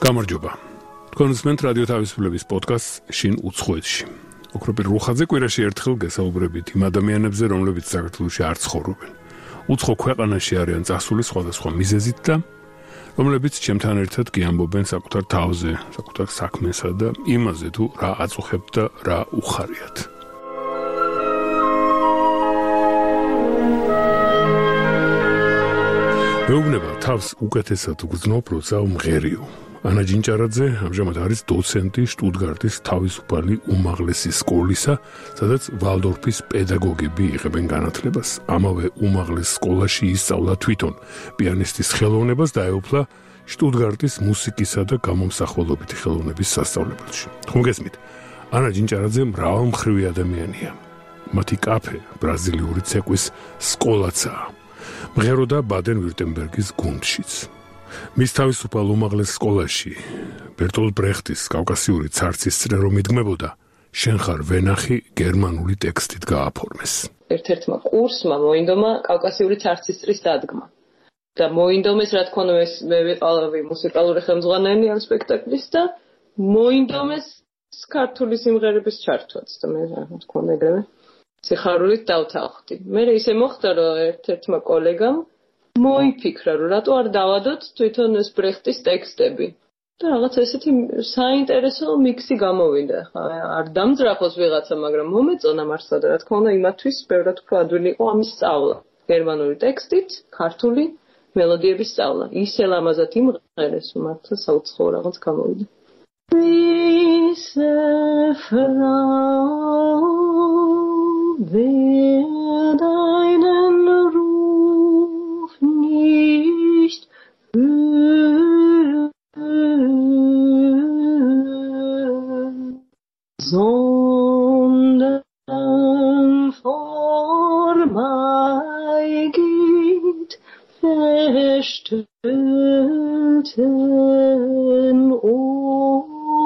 გამარჯობა. თქვენ უსმენთ რადიო თავისუფლების პოდკასტს შინ უცხოეთში. ოქროპირ რუხაძე კვირაში ერთხელ გესაუბრებით იმ ადამიანებზე, რომლებიც საქართველოში არ ცხოვრობენ. უცხო ქვეყანაში არიან წასული სხვადასხვა მიზეზით და რომლებიც ჩემთან ერთად გიამბობენ საკუთარ თავზე, საკუთარ საქმესა და იმაზე თუ რა აწუხებთ და რა უხარიათ. მეუბნება თავს უკეთესად უგრძნობ, როცა უმღერიო. ანა ჯინჭარაძე ამჟამად არის დოცენტი შტუტგარტის თავისუფალი უმაღლესი სკოლისა, სადაც ვალდორფის პედაგოგები იღებენ განათლებას. ამავე უმაღლეს სკოლაში ისწავლა თვითონ პიანისტის ხელოვნებას და ეუფლა შტუტგარტის მუსიკისა და გამომსახველობითი ხელოვნების სასწავლებელში. ხომ გესმით? ანა ჯინჭარაძე მრავალმხრივი ადამიანია. მათი კაფე ბრაზილიური ცეკვის სკოლაცაა. მღეროდა ბადენ-ვირტემბერგის გუნდშიც. მის თავისუფალ უმაღლეს სკოლაში ბერტოლდ ბრეხტის კავკასიური ცარცის წრე რომ იდგმებოდა, შენ ხარ ვენახი გერმანული ტექსტით გააფორმეს. ერთ-ერთმა კურსმა მოინდომა კავკასიური ცარცის წრის დადგმა. და მოინდომეს, რა თქმა უნდა, მე ვიყავი მუსიკალური ხელმძღვანელი ამ სპექტაკლის და მოინდომეს ქართული სიმღერების ჩართვაც და მე რა თქმა უნდა ეგრევე სიხარულით დავთანხმდი. მე ისე მოხდა, რომ ერთ-ერთმა კოლეგამ მოიფიქრა, რომ რატო არ დავადოთ თვითონ ეს ბრეხტის ტექსტები. და რაღაც ესეთი საინტერესო მიქსი გამოვიდა. არ დამძრახოს ვიღაცა, მაგრამ მომეწონა მართლა და რა თქმა უნდა იმათვის ბევრად უფრო ადვილი იყო ამის სწავლა. გერმანული ტექსტით, ქართული მელოდიების სწავლა. ისე ლამაზად იმღერეს, მართლა საუცხოო რაღაც გამოვიდა. Wer deinen Ruf nicht hört, sondern vorbeigeht, verstellten Ohr.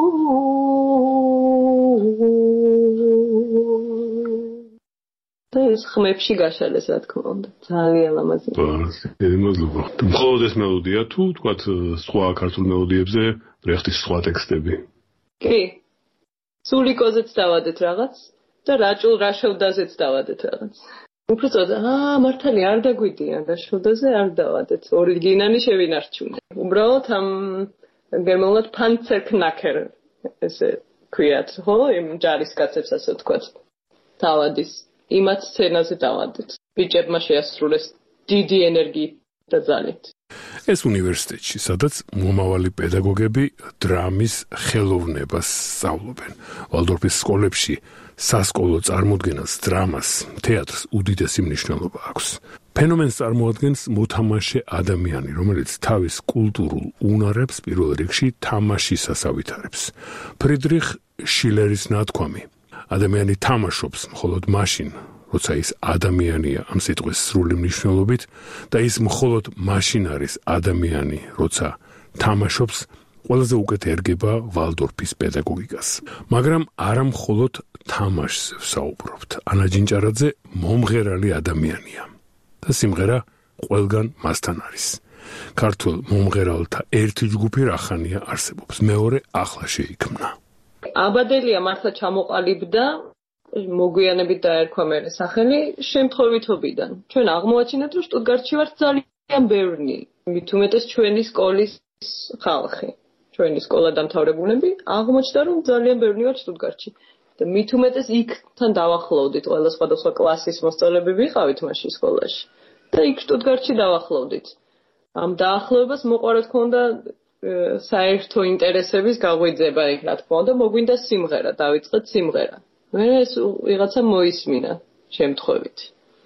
ეს ხმებში გაშალეს, რა თქმა უნდა. ძალიან ლამაზი. მადლობა. მხოლოდ ეს მელოდია თუ თქვათ სხვა ქართულ მელოდიებზე ბრეხტის სხვა ტექსტები? კი. სულიკოზეც დავადეთ რაღაც და რაჭულ რაშევდაზეც დავადეთ რაღაც. უბრალოდ მართალია არ დაგვიდიან რაშევდაზე არ დავადეთ. ორიგინალი შევინარჩუნე. უბრალოდ ამ გერმანულად პანცერკნაკერ ესე ქვიათ, ხო? იმ ჯარისკაცებს ასე ვთქვათ. დავადის იმათ სცენაზე დავადეთ. ბიჭებმა შეასრულეს დიდი ენერგიით და ძალით. ეს უნივერსიტეტში, სადაც მომავალი პედაგოგები დრამის ხელოვნებას სწავლობენ. ვალდორფის სკოლებში სასკოლო წარმოდგენას, დრამას, თეატრს უდიდესი მნიშვნელობა აქვს. ფენომენს წარმოადგენს მოთამაშე ადამიანი, რომელიც თავის კულტურულ უნარებს პირველ რიგში თამაშისას ავითარებს. ფრიდრიხ შილერის ნათქვამი ადამიანი თამაშობს მხოლოდ მაშინ, როცა ის ადამიანია ამ სიტყვის სრული მნიშვნელობით და ის მხოლოდ მაშინ არის ადამიანი, როცა თამაშობს, ყველაზე უკეთ ერგება ვალდორფის პედაგოგიკას. მაგრამ არა მხოლოდ თამაშს ვსაუბრობთ. ანა ჯინჭარაძე მომღერალი ადამიანია და სიმღერა ყველგან მასთან არის. ქართულ მომღერალთა ერთი ჯგუფი რახანია არსებობს, მეორე ახლა შეიქმნა. აბადელია მართლა ჩამოყალიბდა, მოგვიანებით დაერქვა მე სახელი შემთხვევითობიდან. ჩვენ აღმოაჩინეთ, რომ შტუტგარტში ვართ ძალიან ბევრი, მით უმეტეს ჩვენი სკოლის ხალხი. ჩვენი სკოლა დამთავრებულები აღმოჩნდა, რომ ძალიან ბევრი ვართ შტუტგარტში. და მით უმეტეს იქთან დავახლოვდით, ყველა სხვადასხვა კლასის მოსწავლეები ვიყავით მაშინ სკოლაში. და იქ შტუტგარტში დავახლოვდით. ამ დაახლოებას მოყვა, რა თქმა უნდა, საერთო ინტერესების გაღვიძება იქ, რა თქმა უნდა, მოგვინდა სიმღერა, დავიწყეთ სიმღერა. მე ეს ვიღაცა მოისმინა შემთხვევით.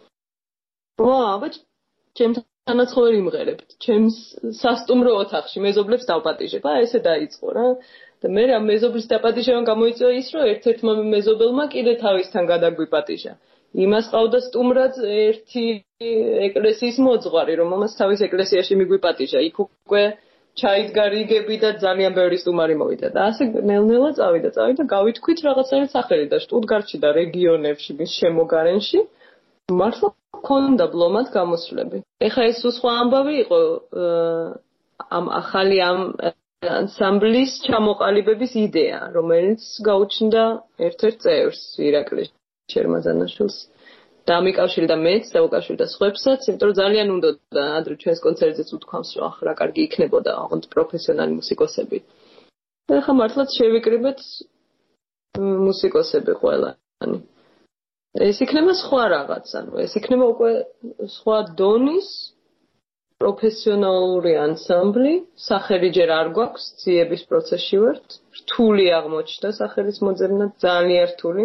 აბა ჩემთანაც ხო ვერ იმღერებთ. ჩემს სასტუმრო ოთახში მეზობლებს დავპატიჟებ. ესე დაიწყო რა. და მე რა მეზობლის დაპატიჟებამ გამოიწვია ის, რომ ერთ-ერთმა მეზობელმა კიდე თავისთან გადაგვიპატიჟა. იმას ყავდა სტუმრად ერთი ეკლესიის მოძღვარი, რომელმაც თავის ეკლესიაში მიგვიპატიჟა. იქ უკვე ჩაიდგა რიგები და ძალიან ბევრი სტუმარი მოვიდა და ასე ნელ-ნელა წავიდა გავითქვით რაღაცნაირად სახელი და შტუტგარტში და რეგიონებში მის შემოგარენში მართლა ქონდა ბლომად გამოსვლები. ეხლა ეს სხვა ამბავი იყო ამ ახალი ამ ანსამბლის ჩამოყალიბების იდეა, რომელიც გაუჩნდა ერთ-ერთ წევრს, ირაკლი შერმაზანაშვილს. დამიკავშირდა მეც, დავუკავშირდა სხვებსაც, იმიტომ რომ ძალიან უნდოდა ადრე ჩვენს კონცერტზეც უთქვამს, რომ ახლა რა კარგი იქნებოდა ოღონდ პროფესიონალი მუსიკოსები. და ახლა მართლაც შევიკრიბეთ მუსიკოსები ყველანი. ეს იქნება სხვა რაღაც, ანუ ეს იქნება უკვე სხვა დონის პროფესიონალური ანსამბლი, სახელი ჯერ არ გვაქვს, ძიების პროცესში ვართ, რთული აღმოჩნდა სახელის მოძებნა, ძალიან რთული.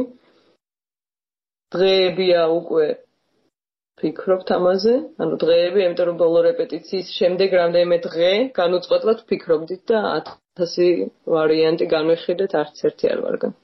დღეებია უკვე ფიქრობთ ამაზე, ანუ დღეები, იმიტომ რომ ბოლო რეპეტიციის შემდეგ რამდენიმე დღე განუწყვეტლად ფიქრობდით და 1000 ვარიანტი განვიხილეთ, არც ერთი არ ვარგან.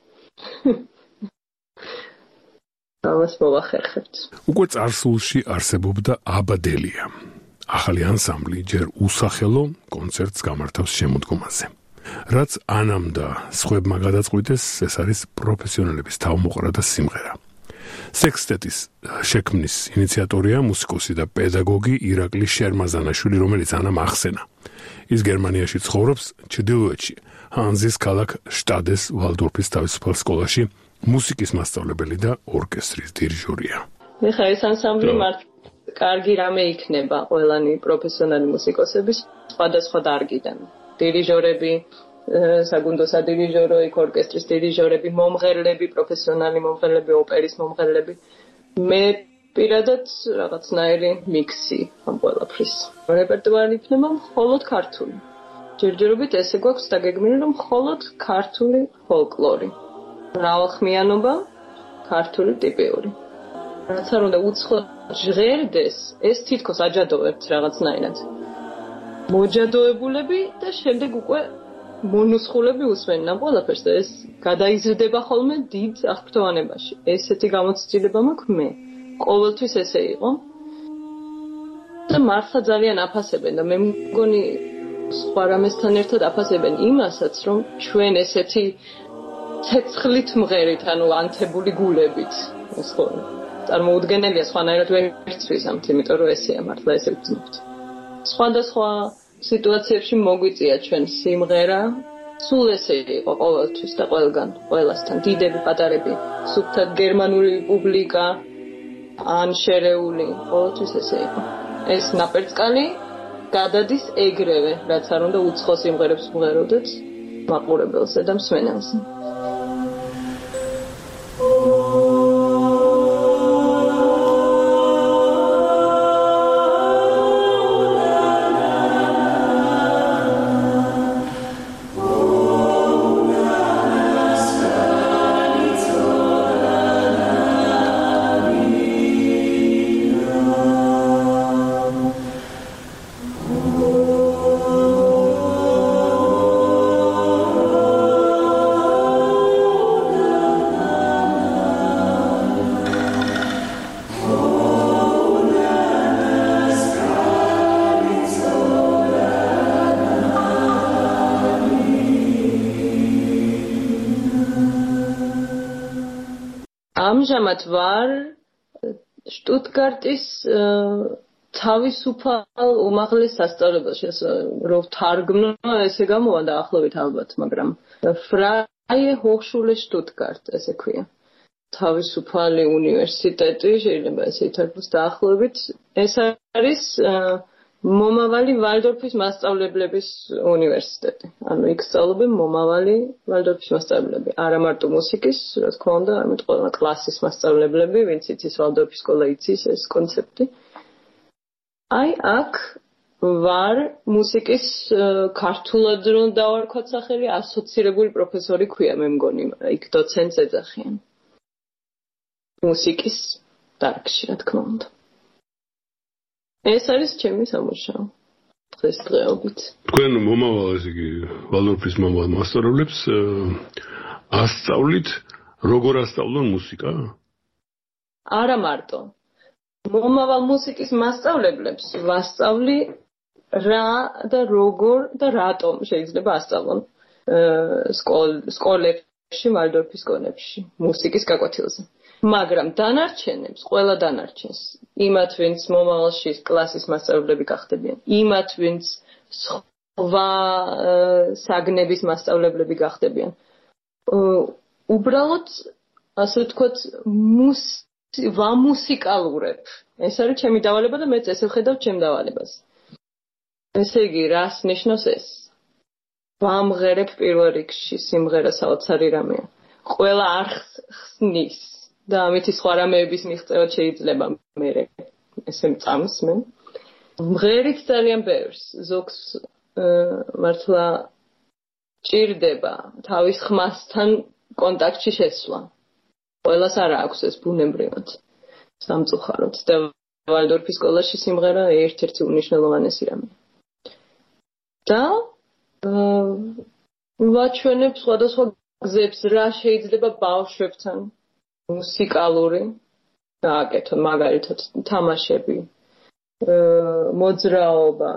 ამას მოვახერხებთ. უკვე წარსულში არსებობდა აბადელია. ახალი ანსამბლი ჯერ უსახელო კონცერტს გამართავს შემოდგომაზე. რაც ანამ და სხვებმა გადაწყვიტეს, ეს არის პროფესიონალების თავმოყრა და სიმღერა. სექსტეტის შექმნის ინიციატორია მუსიკოსი და პედაგოგი ირაკლი შერმაზანაშვილი, რომელიც ანამ ახსენა. ის გერმანიაში ცხოვრობს, ჩრდილოეთში, ჰანზის ქალაქ შტადეს ვალდორფის თავისუფალ სკოლაში მუსიკის მასწავლებელი და ორკესტრის დირიჟორია. ეხლა ეს ანსამბლი კარგი რამე იქნება ყველანი პროფესიონალი მუსიკოსების სხვადასხვა დარგიდან. დირიჟორები, საგუნდო სადირიჟორო, ორკესტრის დირიჟორები, მომღერლები, პროფესიონალი მომღერლები, ოპერის მომღერლები. მე პირადად რაღაცნაირი მიქსი ამ ყველაფრის. რეპერტუარი იქნება მხოლოდ ქართული. ჯერჯერობით ესე გვაქვს დაგეგმილი, რომ მხოლოდ ქართული ფოლკლორი. მრავალხმიანობა, ქართული ტიპიური. რაც არ უნდა უცხო ჟღერდეს, ეს თითქოს აჯადოვებთ რაღაცნაირად. მოჯადოებულები და შემდეგ უკვე მონუსხულები უსმენენ ამ ყველაფერს და ეს გადაიზრდება ხოლმე დიდ აღფრთოვანებაში. ესეთი გამოცდილება მაქვს მე. ყოველთვის ესე იყო. და მართლა ძალიან აფასებენ და მე მგონი სხვა რამესთან ერთად აფასებენ იმასაც, რომ ჩვენ ესეთი ცეცხლით მღერით, ანუ ანთებული გულებით, ეს ხო წარმოუდგენელია, სხვანაირად ვერ იცვის ამით, იმიტომ რომ ესეა მართლა ესე ვძნობთ. სხვადასხვა სიტუაციებში მოგვიწია ჩვენ სიმღერა, სულ ესე იყო ყოველთვის და ყველგან, ყველასთან, დიდები, პატარები, სუფთად გერმანული პუბლიკა, ან შერეული, ყოველთვის ესე იყო. ეს ნაპერწკალი გადადის ეგრევე, რაც არ უნდა უცხო სიმღერებს ვღეროდეთ მაყურებელზე და მსმენელზე. ამჟამად ვარ შტუტგარტის თავისუფალ უმაღლეს სასწავლებელში, რომ თარგმნო ესე გამოვა დაახლოებით ალბათ, მაგრამ Freie Hochschule Stuttgart ესე ქვია. თავისუფალი უნივერსიტეტი, შეიძლება ესე ითარგმნოს დაახლოებით. ეს არის მომავალი ვალდორფის მასწავლებლების უნივერსიტეტი. ანუ იქ სწავლობენ მომავალი ვალდორფის მასწავლებლები. არა მარტო მუსიკის, რა თქმა უნდა, არამედ ყველა კლასის მასწავლებლები, ვინც იცის ვალდორფის სკოლა იცის ეს კონცეფტი. აი აქ ვარ მუსიკის ქართულად რომ დავარქვათ სახელი, ასოცირებული პროფესორი ქვია მე მგონი, იქ დოცენტს ეძახიან. მუსიკის დარგში, რა თქმა უნდა. ეს არის ჩემი სამუშაო დღესდღეობით. თქვენ მომავალ ესე იგი ვალდორფის მომავალ მასწავლებლებს ასწავლით როგორ ასწავლონ მუსიკა? არა მარტო. მომავალ მუსიკის მასწავლებლებს ვასწავლი რა და როგორ და რატომ შეიძლება ასწავლონ სკოლებში, ვალდორფის სკოლებში მუსიკის გაკვეთილზე. მაგრამ დანარჩენებს, ყველა დანარჩენს, იმათ ვინც მომავალში კლასის მასწავლებლები გახდებიან, იმათ ვინც საგნების მასწავლებლები გახდებიან. უბრალოდ ასე ვთქვათ, ვამუსიკალურებ. ეს არის ჩემი დავალება და მეც ესე ვხედავ ჩემ დავალებას. ესე იგი, რას ნიშნავს ეს? ვამღერებ პირველ რიგში სიმღერა საოცარი რამეა. ყველა არხს ხსნის და ამითი სხვა რამეების მიღწევაც შეიძლება მე ესე მწამს მე. მღერით ძალიან ბევრს, ზოგს მართლა ჭირდება თავის ხმასთან კონტაქტში შესვლა. ყველას არ აქვს ეს ბუნებრივად. სამწუხაროდ და ვალდორფის სკოლაში სიმღერა ერთ-ერთი უნიშნელოვანესი რამეა. და ვაჩვენებ სხვადასხვა გზებს, რა შეიძლება ბავშვებთან მუსიკალური დააკეთონ, მაგალითად თამაშები, მოძრაობა,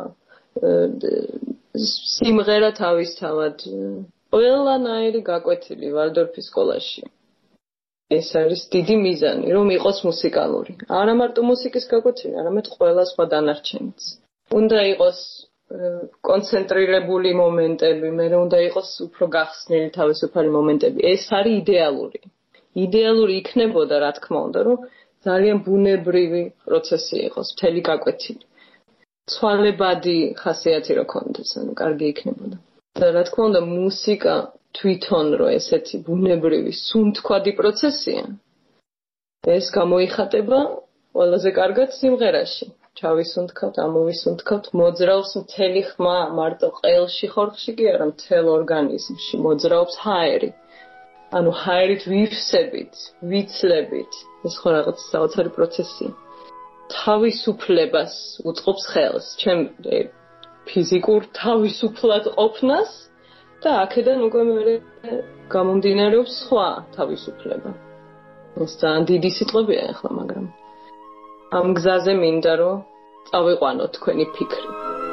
სიმღერა თავისთავად, ყველანაირი გაკვეთილი ვალდორფის სკოლაში. ეს არის დიდი მიზანი, რომ იყოს მუსიკალური. არა მარტო მუსიკის გაკვეთილი, არამედ ყველა სხვა დანარჩენიც. უნდა იყოს კონცენტრირებული მომენტები, მე უნდა იყოს უფრო გახსნილი თავისუფალი მომენტები. ეს არის იდეალური. იდეალური იქნებოდა, რა თქმა უნდა, რომ ძალიან ბუნებრივი პროცესი იყოს, მთელი გაკვეთილი. ცვალებადი ხასიათი რო ქონდეს, ანუ კარგი იქნებოდა. და რა თქმა უნდა, მუსიკა თვითონ რო ესეთი ბუნებრივი, სუნთქვადი პროცესია. ეს გამოიხატება ყველაზე კარგად სიმღერაში. ჩავისუნთქავთ, ამოვისუნთქავთ, მოძრაობს მთელი ხმა, მარტო ყელში ხორხში კი არა, მთელ ორგანიზმში მოძრაობს ჰაერი. ანუ ჰაერით ვივსებით, ვიცლებით, ეს ხო რაღაც საოცარი პროცესია. თავისუფლებას უწყობს ხელს, ჩემ ფიზიკურ თავისუფლად ყოფნას და აქედან უკვე მე გამომდინარეობს სხვა თავისუფლება. ეს ძალიან დიდი სიტყვებია ახლა, მაგრამ ამ გზაზე მინდა რომ წავიყვანოთ თქვენი ფიქრი.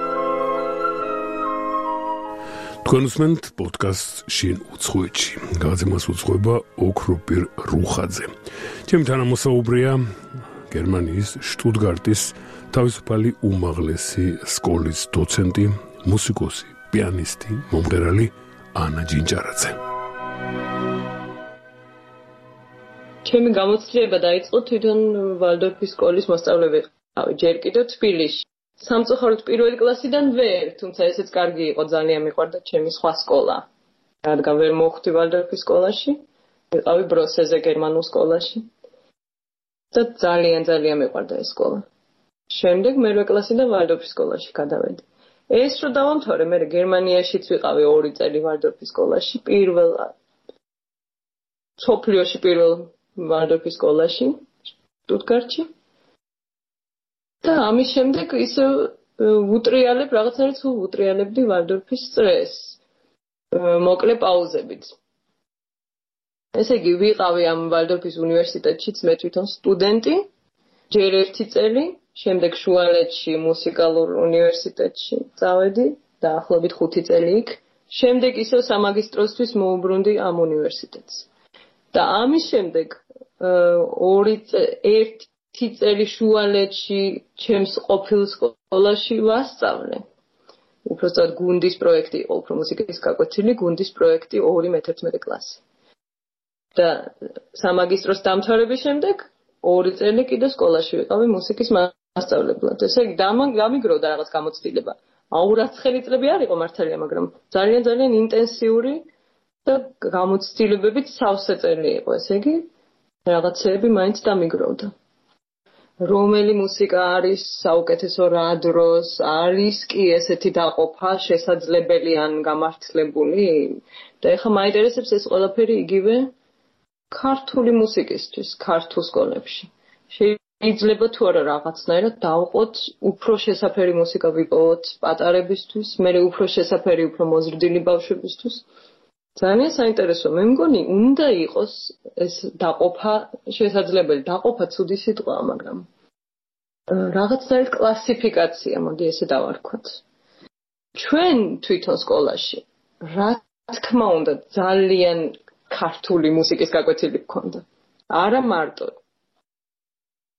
თქვენ უსმენთ პოდკასტს შინ უცხოეთში. გადაცემას უძღვება ოქროპირ რუხაძე. ჩემი თანამოსაუბრეა გერმანიის შტუტგარტის თავისუფალი უმაღლესი სკოლის დოცენტი, მუსიკოსი, პიანისტი, მომღერალი ანა ჯინჯარაძე. ჩემი გამოცდილება დაიწყო თვითონ ვალდორფის სკოლის მოსწავლე ვიყავი, ჯერ კიდევ თბილისში. სამწუხაროდ პირველი კლასიდან ვერ, თუმცა ესეც კარგი იყო, ძალიან მიყვარდა ჩემი სხვა სკოლა. რადგან ვერ მოხვდი ვალდორფის სკოლაში, ვიყავი ბროსეზე გერმანულ სკოლაში. და ძალიან მიყვარდა ეს სკოლა. შემდეგ მერვე კლასიდან ვალდორფის სკოლაში გადავედი. ეს რო დავამთავრე, მე გერმანიაშიც ვიყავი 2 წელი ვალდორფის სკოლაში, მსოფლიოში პირველ ვალდორფის სკოლაში, შტუტგარტში. და ამის შემდეგ ისე ვუტრიალებ, რაღაცნაირად სულ ვუტრიალებდი ვალდორფის წრეს. მოკლე პაუზებით. ესე იგი, ვიყავი ამ ვალდორფის უნივერსიტეტშიც მე თვითონ სტუდენტი, ჯერ 1 წელი, შემდეგ შუალედში მუსიკალურ უნივერსიტეტში წავედი, დაახლოებით 5 წელი იქ. შემდეგ ისევ სამაგისტროსთვის მოუბრუნდი ამ უნივერსიტეტს. და ამის შემდეგ 1 წელი შუალედში ჩემს ყოფილ სკოლაში ვასწავლე. უბრალოდ გუნდის პროექტი იყო, უფრო მუსიკის გაკვეთილი, გუნდის პროექტი 2-11 კლასი. და სამაგისტროს დამთავრების შემდეგ 2 წელი კიდე სკოლაში ვიყავი მუსიკის მასწავლებლად. ესე იგი, დამიგროვდა რაღაც გამოცდილება. აურაცხელი წლები არ იყო მართალია, მაგრამ ძალიან ინტენსიური და გამოცდილებებით სავსე წელი იყო. ესე იგი, რაღაცები მაინც დამიგროვდა. რომელი მუსიკა არის საუკეთესო რა დროს, არის კი ესეთი დაყოფა შესაძლებელი ან გამართლებული? და ეხლა მაინტერესებს ეს ყველაფერი იგივე ქართული მუსიკისთვის, ქართულ სკოლებში. შეიძლება თუ არა რაღაცნაირად დავყოთ, უფრო შესაფერი მუსიკა ვიპოვოთ პატარებისთვის, მე უფრო შესაფერი, უფრო მოზრდილი ბავშვებისთვის. ძალიან საინტერესო, მე მგონი, უნდა იყოს ეს დაყოფა შესაძლებელი, დაყოფა ცუდი სიტყვაა, მაგრამ რაღაცნაირად კლასიფიკაცია, მოდი ესე დავარქვათ. ჩვენ თვითონ სკოლაში, რა თქმა უნდა, ძალიან ქართული მუსიკის გაკვეთილი გქონდა. არა მარტო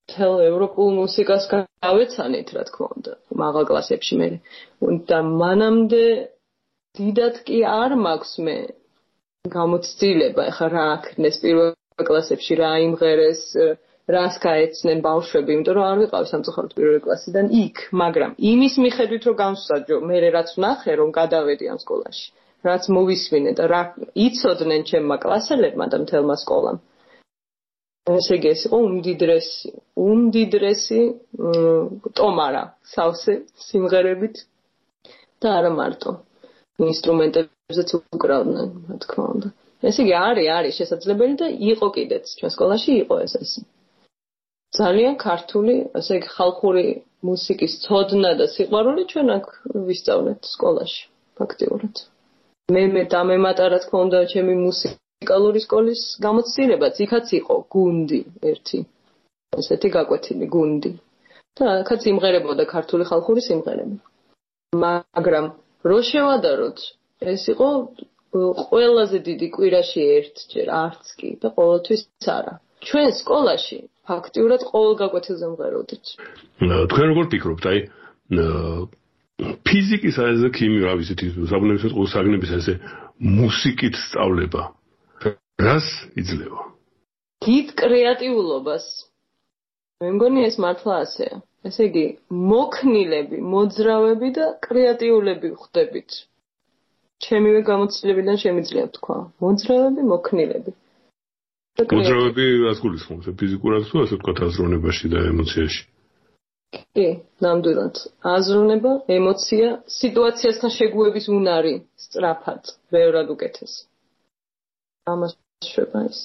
თელ ევროპულ მუსიკას გავეცანით, რა თქმა უნდა, მაღალ კლასებში მე. და მანამდე დიდად კი არ მაქვს მე გამოცდილება, ეხლა რა აქნეს პირველ კლასებში, რა იმღერეს, რას გაეცნენ ბავშვები, იმიტომ რომ არ ვიყავ სამწუხაროდ პირველი კლასიდან იქ, მაგრამ იმის მიხედვით რომ გამსაჯო, მე რაც ვნახე რომ გადავედი ამ სკოლაში, რაც მოვისმინე და რა იცოდნენ ჩემმა კლასელებმა და მთელმა სკოლამ. ესე იგი ეს იყო უმდიდრესი ტომარა სავსე სიმღერებით და არა მარტო ინსტრუმენტებზეც უკრავდნენ, რა თქმა უნდა. ესე იგი არის შესაძლებელი და იყო კიდეც ჩვენ სკოლაში იყო ეს. ძალიან ქართული, ასე იგი ხალხური მუსიკის ცოდნა და სიყვარული ჩვენ აქ ვისწავლეთ სკოლაში, ფაქტიურად. მე დამემატა, რა თქმა უნდა, ჩემი მუსიკალური სკოლის გამოცდილებაც, იქაც იყო გუნდი ერთი. ესეთი გაკვეთილი გუნდი. და აქაც იმღერებოდა ქართული ხალხური სიმღერები. მაგრამ რო შევადაროთ, ეს იყო ყველაზე დიდი კვირაში ერთჯერ, არც კი და ყოველთვის არა. ჩვენ სკოლაში ფაქტიურად ყოველ გაკვეთილზე მღეროდით. თქვენ როგორ ფიქრობთ, აი ფიზიკის ასე ქიმია, რა ვიცით, საბუნებისმეტყველო საგნების ასე მუსიკით სწავლება რას იძლევა? დიდ კრეატიულობას. მე მგონი ეს მართლა ასეა. ესე იგი, მოქნილები, მოძრავები და კრეატიულები ხდებით. ჩემივე გამოცდილებიდან შემიძლია თქვა. მოძრავები, მოქნილები. მოძრავები რას გულისხმობს? ფიზიკურად თუ ასე ვთქვათ აზროვნებაში და ემოციაში? კი, ნამდვილად. აზროვნება, ემოცია, სიტუაციასთან შეგუების უნარი სწრაფად, ბევრად უკეთესი. ამას შვება ის.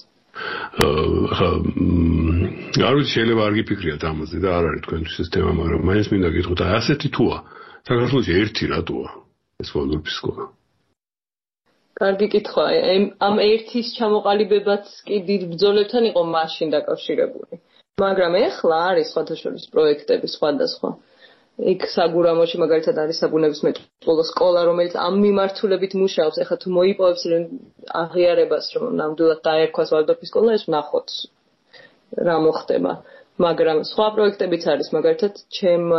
არ ვიცი, შეიძლება არ გიფიქრიათ ამაზე და არ არის თქვენთვის ეს თემა, მაგრამ მაინც მინდა გითხრათ, აი ასეთი თუა, საქართველოში ერთი რატოა ეს ვალდორფის სკოლა? კარგი კითხვა. ამ ერთის ჩამოყალიბებაც კი დიდ ბრძოლებთან იყო მაშინ დაკავშირებული. მაგრამ ეხლა არის სხვადასხვა პროექტები სხვადასხვა. იქ საგურამოში მაგალითად არის საბუნებისმეტყველო სკოლა, რომელიც ამ მიმართულებით მუშაობს. ეხლა თუ მოიპოვებს აღიარებას, რომ ნამდვილად დაერქვას ვალდორფის სკოლა, ეს ვნახოთ რა მოხდება. მაგრამ სხვა პროექტებიც არის, მაგალითად ჩემმა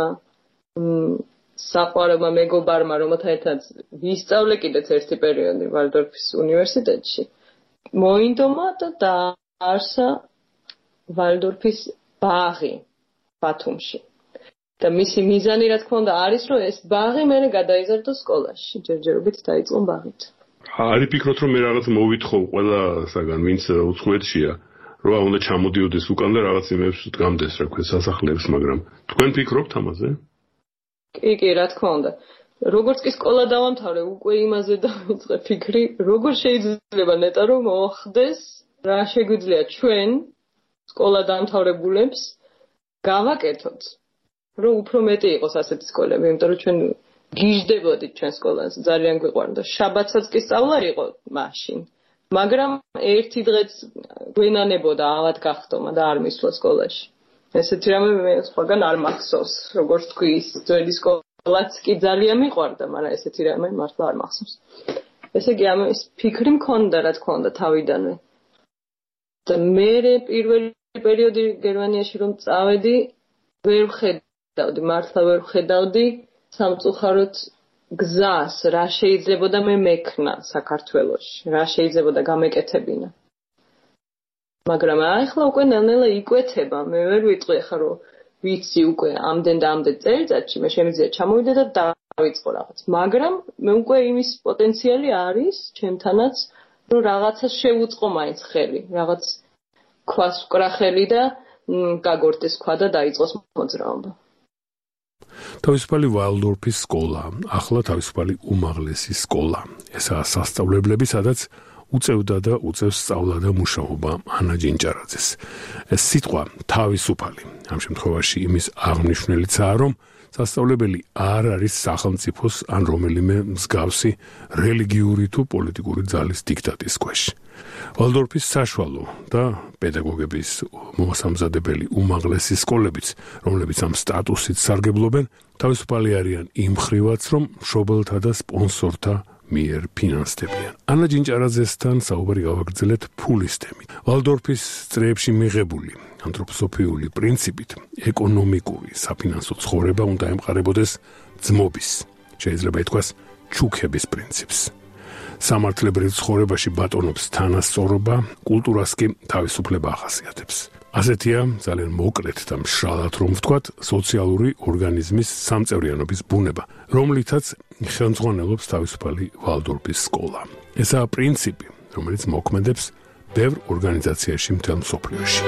საყვარელმა მეგობარმა, რომელთან ერთად ვისწავლე კიდეც ერთი პერიოდი ვალდორფის უნივერსიტეტში, მოინდომა და დაარსა ვალდორფის ბაღი ბათუმში. და მისი მიზანი, რა თქმა უნდა, არის, რომ ეს ბაღი მერე გადაიზარდოს სკოლაში. ჯერჯერობით დაიწყო ბაღით. არის ფიქრობთ, რომ მე რაღაც მოვითხოვ ყველასაგან, ვინც უცხოეთშია, რომ უნდა ჩამოდიოდეს უკან და რაღაც იმებს დგამდეს, რა ქვია, სასახლეებს, მაგრამ თქვენ ფიქრობთ ამაზე? კი, რა თქმა უნდა. როგორც კი სკოლა დავამთავრე, უკვე იმაზე დავიწყე ფიქრი, როგორ შეიძლება ნეტა რომ მოხდეს, რა შეგვიძლია ჩვენ სკოლა დამთავრებულებს გავაკეთოთ, რომ უფრო მეტი იყოს ასეთი სკოლები, იმიტომ რომ ჩვენ გიждდებოდით ჩვენ სკოლაზე, ძალიან გვიყვარდა. შაბათსაც კი სწავლა იყო მაშინ. მაგრამ ერთი დღეც გვენანებოდა ავად გახდომა და არ მისვლა სკოლაში. ესეთი რამე მე სხვაგან არ მახსოვს, როგორც თქვი, ის ძველი სკოლაც კი ძალიან მიყვარდა, მაგრამ ესეთი რამე მართლა არ მახსოვს. ესე იგი, ამის ფიქრი მქონდა, რა თქმა უნდა, თავიდანვე. და მე პირველი პერიოდი გერმანიაში რომ წავედი, ვერ ვხედავდი, მართლა ვერ ვხედავდი სამწუხაროდ გზას, რა შეიძლებოდა მე მექნა საქართველოში, რა შეიძლებოდა გამეკეთებინა. მაგრამ ახლა უკვე ნელ-ნელა იკვეთება, მე ვერ ვიტყვი ახლა რომ ვიცი უკვე ამდენ და ამდენ წელიწადში მე შემიძლია ჩამოვიდე და დავიწყო რაღაც. მაგრამ მე უკვე იმის პოტენციალი არის ჩემთანაც, რომ რაღაცას შევუწყო მაინც ხელი, რაღაც ქვას ვკრა ხელი და გაგორდეს ქვა და დაიწყოს მოძრაობა. თავისუფალი ვალდორფის სკოლა, ახლა თავისუფალი უმაღლესი სკოლა. ესაა სასწავლებლები, სადაც უწევდა და უწევს სწავლა და მუშაობა ანა ჯინჭარაძეს. ეს სიტყვა თავისუფალი ამ შემთხვევაში იმის აღნიშნულიცაა, რომ სასწავლებელი არ არის სახელმწიფოს ან რომელიმე მსგავსი რელიგიური თუ პოლიტიკური ძალის დიქტატის ქვეშ. ვალდორფის საშუალო და პედაგოგების მოსამზადებელი უმაღლესი სკოლებიც, რომლებიც ამ სტატუსით სარგებლობენ, თავისუფალი არიან იმ მხრივაც, რომ მშობელთა და სპონსორთა მიერ ფინანსდებიან. ანა ჯინჭარაძესთან საუბარი გავაგრძელეთ ფულის თემით. ვალდორფის წრეებში მიღებული ანთროპოსოფიული პრინციპით ეკონომიკური საფინანსო ცხოვრება უნდა ემყარებოდეს ძმობის, შეიძლება ითქვას ჩუქების პრინციპს. სამართლებრივ ცხოვრებაში ბატონობს თანასწორობა, კულტურას კი თავისუფლება ახასიათებს. ასეთია ძალიან მოკლედ და მშრალად რომ ვთქვათ, სოციალური ორგანიზმის სამწევრიანობის ბუნება, რომლითაც ხელმძღვანელობს თავისუფალი ვალდორფის სკოლა. ესაა პრინციპი, რომელიც მოქმედებს ბევრ ორგანიზაციაში მთელ მსოფლიოში.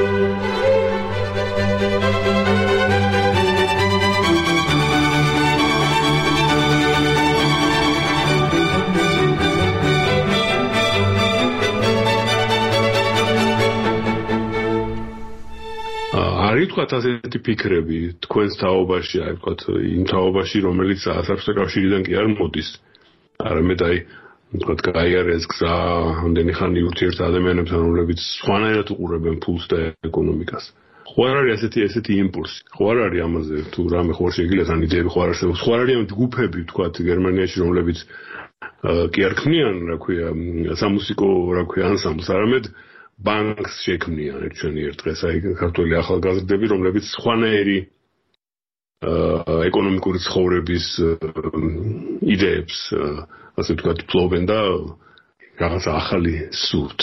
არის თქვათ ასეთი ფიქრები თქვენს თაობაში, აი თქვათ იმ თაობაში, რომელიც საერთო კავშირიდან კი არ მოდის. არამედ აი თქვათ გაიარეს გზა ამდენი ხანი ურთიერთ ადამიანებთან, რომლებიც სხვანაირად უყურებენ ფულს და ეკონომიკას. ხო არ არის ესეთი იმპულსი. ხო არ არის ამაზე თუ რამე ხო შეიძლება თან იდეები ხო არ არსებობს. ხო არ არის ამ ჯგუფები თქვათ გერმანიაში, რომლებიც კი არ ქმნიან, რა ქვია, სამუსიკო, რა ქვია, ანსამბლს, არამედ ბანკს შექმნიან ჩვენი ერთ დღეს აი ქართველი ახალგაზრდები, რომლებიც სხვანაირი ეკონომიკური ცხოვრების იდეებს ასე ვთქვათ ფლობენ და რაღაცა ახალი სურთ.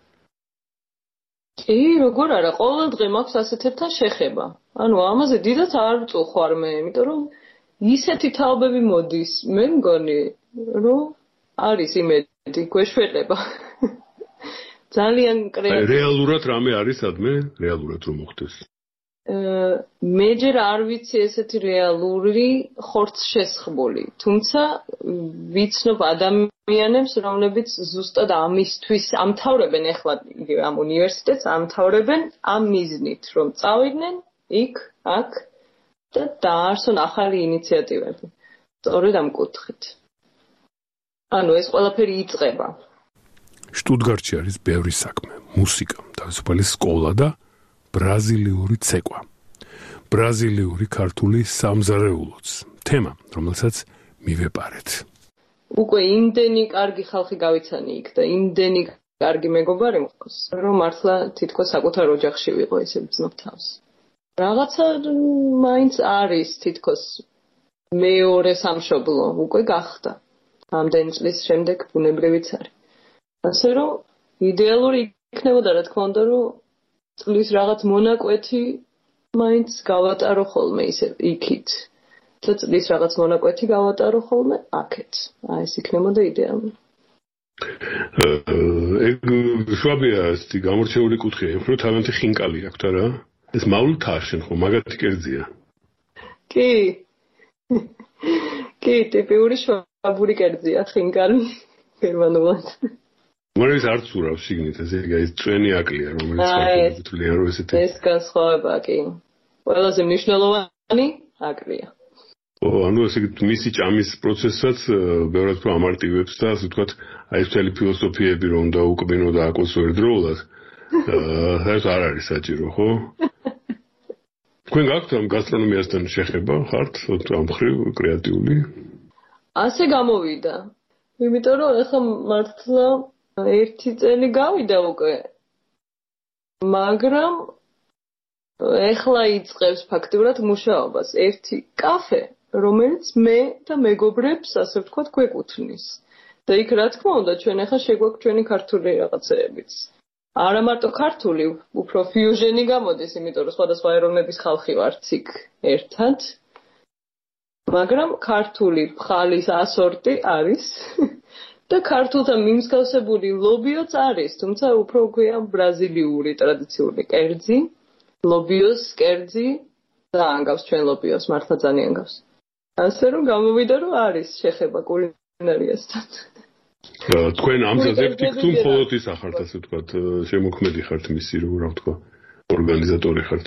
კი, როგორ არა, ყოველდღე მაქვს ასეთებთან შეხება. ანუ ამაზე დიდად არ ვწუხარ მე, იმიტომ რომ ისეთი თაობები მოდის, მე მგონი, რომ არის იმედი, გვეშველება. ძალიან კრეატიული. რეალურად რამე არის სადმე? რეალურად რომ მოხდეს? მე ჯერ არ ვიცი ესეთი რეალური ხორცშესხმული, თუმცა ვიცნობ ადამიანებს, რომლებიც ზუსტად ამისთვის ამთავრებენ ახლა იგივე ამ უნივერსიტეტს, ამთავრებენ ამ მიზნით, რომ წავიდნენ იქ, აქ და დაარსონ ახალი ინიციატივები. სწორედ ამ კუთხით. ანუ ეს ყველაფერი იწყება. შტუტგარტში არის ბევრი საქმე, მუსიკა, თავისუფალი სკოლა და ბრაზილიური ცეკვა. ბრაზილიური ქართული სამზარეულოც. თემა, რომელსაც მივეპარეთ. უკვე იმდენი კარგი ხალხი გავიცანი იქ და იმდენი კარგი მეგობარი მყავს, რომ მართლა თითქოს საკუთარ ოჯახში ვიყო ესე ვძნობ თავს. რაღაცა მაინც არის თითქოს მეორე სამშობლო უკვე გახდა. ამდენი წლის შემდეგ ბუნებრივიც არის. ასე რომ იდეალური იქნებოდა რა თქმა უნდა რომ წლის რაღაც მონაკვეთი მაინც გავატარო ხოლმე ისე იქით და წლის რაღაც მონაკვეთი გავატარო ხოლმე აქეთ. აი ეს იქნებოდა იდეალური. ეგ შვაბია ესეთი გამორჩეული კუთხეა, უფრო თავიანთი ხინკალი აქვს არა? ეს მაულთაა შენ ხო მაგათი კერძია? კი. კი, ტიპიური შვაბური კერძია ხინკალი გერმანულად. მაგრამ არ ცურავს შიგნით ესე ეს წვენი აკლია რომელიც თვლიან რომ ესეთი ეს განსხვავება კი ყველაზე მნიშვნელოვანი აკლია. ანუ ესე მისი ჭამის პროცესსაც ბევრად უფრო ამარტივებს და ასე ვთქვათ აი ეს მთელი ფილოსოფიები რომ დაუკბინო და აკოცო ერთდროულად ეს არ არის საჭირო ხო? თქვენ გაქვთ ამ გასტრონომიასთან შეხება ხართ ამ მხრივ კრეატიული? ასე გამოვიდა. იმიტომ რომ ეხლა მართლა ერთი წელი გავიდა უკვე. მაგრამ ეხლა იწყებს ფაქტურად მუშაობას ერთი კაფე, რომელიც მე და მეგობრებს, ასე ვთქვათ, გვეკუთვნის. და იქ რა თქმა უნდა, ჩვენ ეხლა შეგვაქვს ჩვენი ქართული რაღაცეებიც. არა მარტო ქართული, უფრო ფიუჟენი გამოდის, იმიტომ რომ სხვადასხვა ეროვნების ხალხი ვართ იქ ერთად. მაგრამ ქართული ფხალის ასორტი არის. და ქართულთან მიმსგავსებული ლობიოც არის, თუმცა უფრო ქვია ბრაზილიური ტრადიციული კერძი, ლობიოს კერძი ძალიან გავს ჩვენ ლობიოს, მართლა ძალიან გავს. ასე რომ გამოვიდა რომ არის შეხება კულინარიასთან. თქვენ ამ ძაზებთ თუ მხოლოდ ის ახართ ასე ვთქვათ, შემოქმედი ხართ მისი რომ რა ვთქვა, ორგანიზატორი ხართ.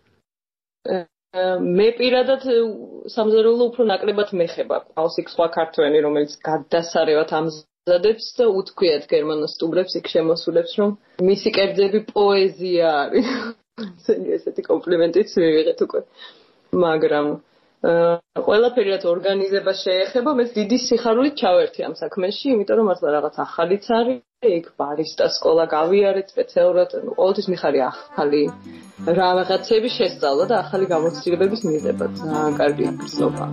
მე პირადად სამზარეულო უფრო ნაკლებად მეხება. ყავს იქ სხვა ქართველი, რომელიც გადასარევად ამზადებს და უთქვიათ გერმანოსტუმრებს იქ შემოსულებს, რომ მისი კერძები პოეზია არის. ესეთი კომპლიმენტიც მივიღეთ უკვე. მაგრამ ყველაფერი რაც ორგანიზებას შეეხება, მე დიდი სიხარულით ჩავერთი ამ საქმეში, იმიტომ რომ მართლა რაღაც ახალიც არის, იქ ბარისტა სკოლა გავიარეთ სპეციალურად, ყოველთვის მიხარი ახალი რაღაცები შესწავლა და ახალი გამოცდილებების მიღება, ძალიან კარგი გრძნობა.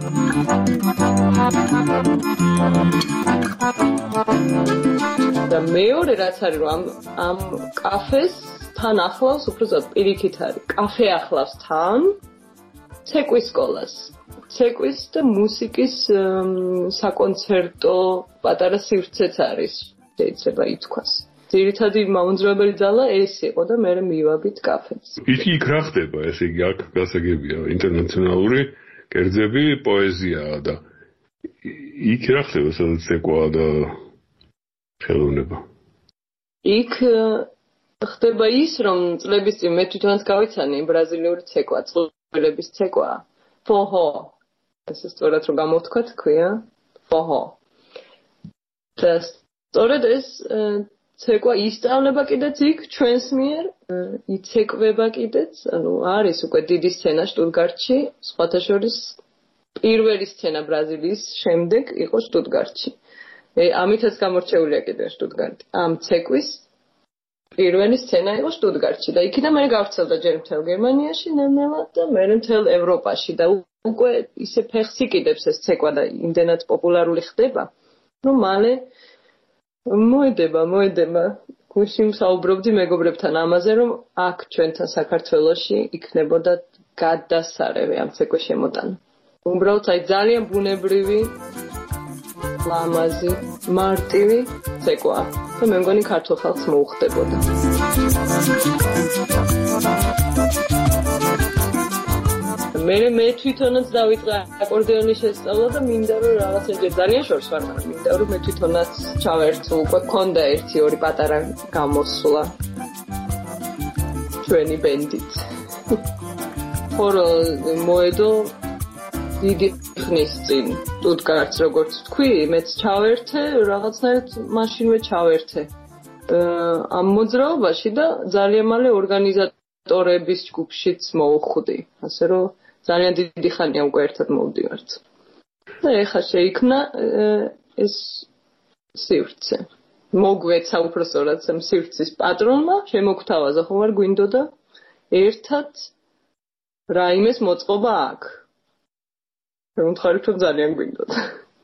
და მეორე რაც არის, რომ ამ კაფეს თან ახლავს, უფრო ზუსტად პირიქით არის, კაფე ახლავს თან ცეკვის სკოლას. ცეკვის და მუსიკის საკონცერტო პატარა სივრცეც არის, შეიძლება ითქვას. ძირითადი მაუნძრებელი ძალა ეს იყო და მე მივაბით კაფეც. იქ რა ხდება, ესე იგი აქ გასაგებია, ინტერნაციონალური კერძები, პოეზიაა და იქ რა ხდება, სადაც ცეკვაა და ხელოვნება. იქ ხდება ის, რომ წლების წინ მე თვითონაც გავიცანი ბრაზილიური ცეკვა, წყვილების ცეკვა, ფოჰო. ეს სწორად რომ გამოვთქვა თქვია, ფოჰო. და სწორედ ეს ცეკვა ისწავლება კიდეც იქ ჩვენს მიერ, იცეკვება კიდეც, ანუ არის უკვე დიდი სცენა შტუტგარტში, სხვათა შორის პირველი სცენა ბრაზილიის შემდეგ იყო შტუტგარტში. ამითაც გამორჩეულია კიდე შტუტგარტი. ამ ცეკვის პირველი სცენა იყო შტუტგარტში და იქიდან მე გავრცელდა ჯერ მთელ გერმანიაში ნელ-ნელა და მე მთელ ევროპაში და უკვე ისე ფეხს იკიდებს ეს ცეკვა და იმდენად პოპულარული ხდება, რომ მალე მოედება. გუშინ საუბრობდი მეგობრებთან ამაზე, რომ აქ ჩვენთან საქართველოში იქნებოდა გადასარევი ამ ცეკვის შემოტანა. უბრალოდ ძალიან ბუნებრივი, ლამაზი, მარტივი ცეკვა და მე მგონი ქართულ ხალხს მოუხდებოდა. მე თვითონაც დავიწყე აკორდეონის შესწავლა და მინდა რომ რაღაცა ძალიან შორს ვარ, მაგრამ მინდა რომ მე თვითონაც ჩავერთო, უკვე მქონდა 1-2 პატარა გამოსვლა ჩვენი ბენდით. ხორო მოედო დიდი ხნის წინ შტუტგარტს როგორც თქვი, მეც ჩავერთე, რაღაცნაირად მაშინვე ჩავერთე ამ მოძრაობაში და ძალიან მალე ორგანიზატორების ჯგუფშიც მოვხვდი, ასე რომ ძალიან დიდი ხანია უკვე ერთად მოვდივართ. და ეხლა შეიქმნა ეს სივრცე. მოგვეცა უბრალოდ ამ სივრცის პატრონმა, შემოგთავაზა ხომ არ გვინდოდა ერთად რაიმეს მოწყობა აქ. მომხარით რომ ძალიან გვინდოდა.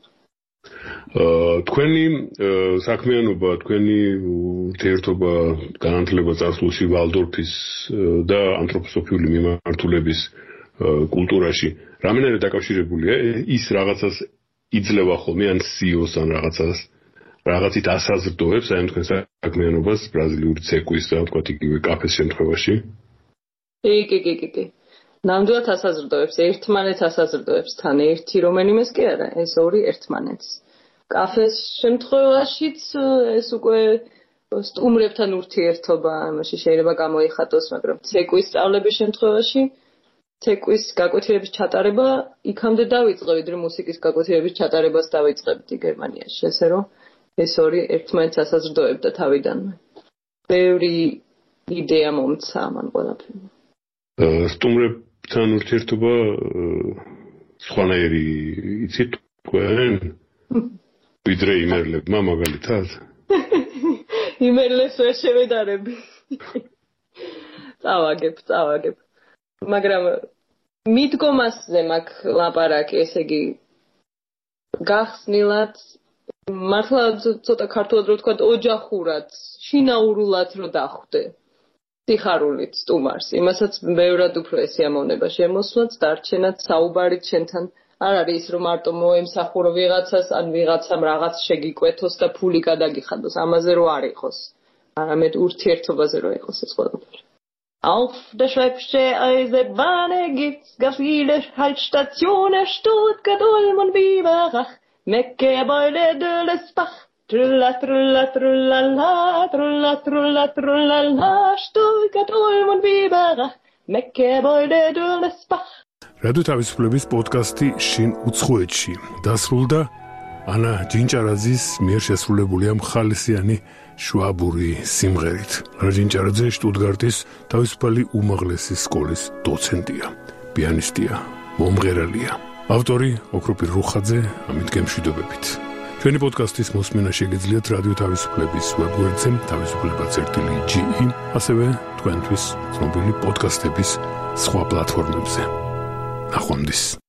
თქვენი საქმიანობა, თქვენი ურთიერთობა განათლება წარსულში ვალდორფის და ანთროპოსოფიული მიმართულების კულტურაში რამენერე დაკავშირებულია? ის რაღაცას იძლევა ხოლმე ან სიოს ან რაღაცით ასაზრდოებს აი თქვენ საქმიანობას ბრაზილიური ცეკვის და თქვა იგივე კაფეს შემთხვევაში? კი. ნამდვილად ასაზრდოებს, ერთმანეთს ასაზრდოებს თან ერთი რომელიმეს კი არა, ეს ორი ერთმანეთს. კაფეს შემთხვევაშიც ეს უკვე სტუმრებთან ურთიერთობა, ამაში შეიძლება გამოიხატოს, მაგრამ ცეკვის სწავლების შემთხვევაში ცეკვის გაკვეთილების ჩატარება იქამდე დავიწყე, ვიდრე მუსიკის გაკვეთილების ჩატარებას დავიწყებდი გერმანიაში, ესე რომ ეს ორი ერთმანეთს ასაზრდოებდა თავიდანვე. ბევრი იდეა მომცა მან ყველაფერმა. სტუმრებთან ურთიერთობა სხვანაირი იცით თქვენ? ვიდრე იმერლებმა მაგალითად? იმერლებს ვერ შევედარები. წავაგებ. მაგრამ მიდგომასზე მაქვს ლაპარაკი, ესე იგი გახსნილად მართლა ცოტა ქართულად რო ვთქვა, ოჯახურად, შინაურულად რო დახვდე. სიხარულით სტუმარს, იმასაც ბევრად უფრო ესიამოვნება შემოსვლაც, დარჩენად საუბარით შენთან არ არის რომ მარტო მოემსახურო ვიღაცას, ან ვიღაცამ რაღაც შეგიკვეთოს და ფული გადაგიხადოს, ამაზე რო არ იყოს, არამედ ურთიერთობაზე რო იყოს ეს ყველაფერი. Auf der Schwäbische Eisenbahn gibt's gar viele Haltstationen, Stuttgart, Ulm und Biberach, Mecke, Beule, Döllesbach. Trulla, trulla, trullala, trulla, trulla, trullala, Stuttgart, Ulm und Biberach, Mecke, Beule, Döllesbach. რადიო თავისუფლების პოდკასტი შინ უცხოეთში დასრულდა ანა ჯინჭარაძის მიერ შესრულებული ამ ხალისიანი შვაბური სიმღერით. ანა ჯინჭარაძე შტუტგარტის თავისუფალი უმაღლესი სკოლის დოცენტია, პიანისტია, მომღერალია. ავტორი ოქროპირ რუხაძე, ამით გემშვიდობებით. ჩვენი პოდკასტის მოსმენა შეგიძლიათ რადიო თავისუფლების ვებგვერდზე თავისუფლება.ge, ასევე თქვენთვის ცნობილი პოდკასტების სხვა პლატფორმებზე. ნახვამდის.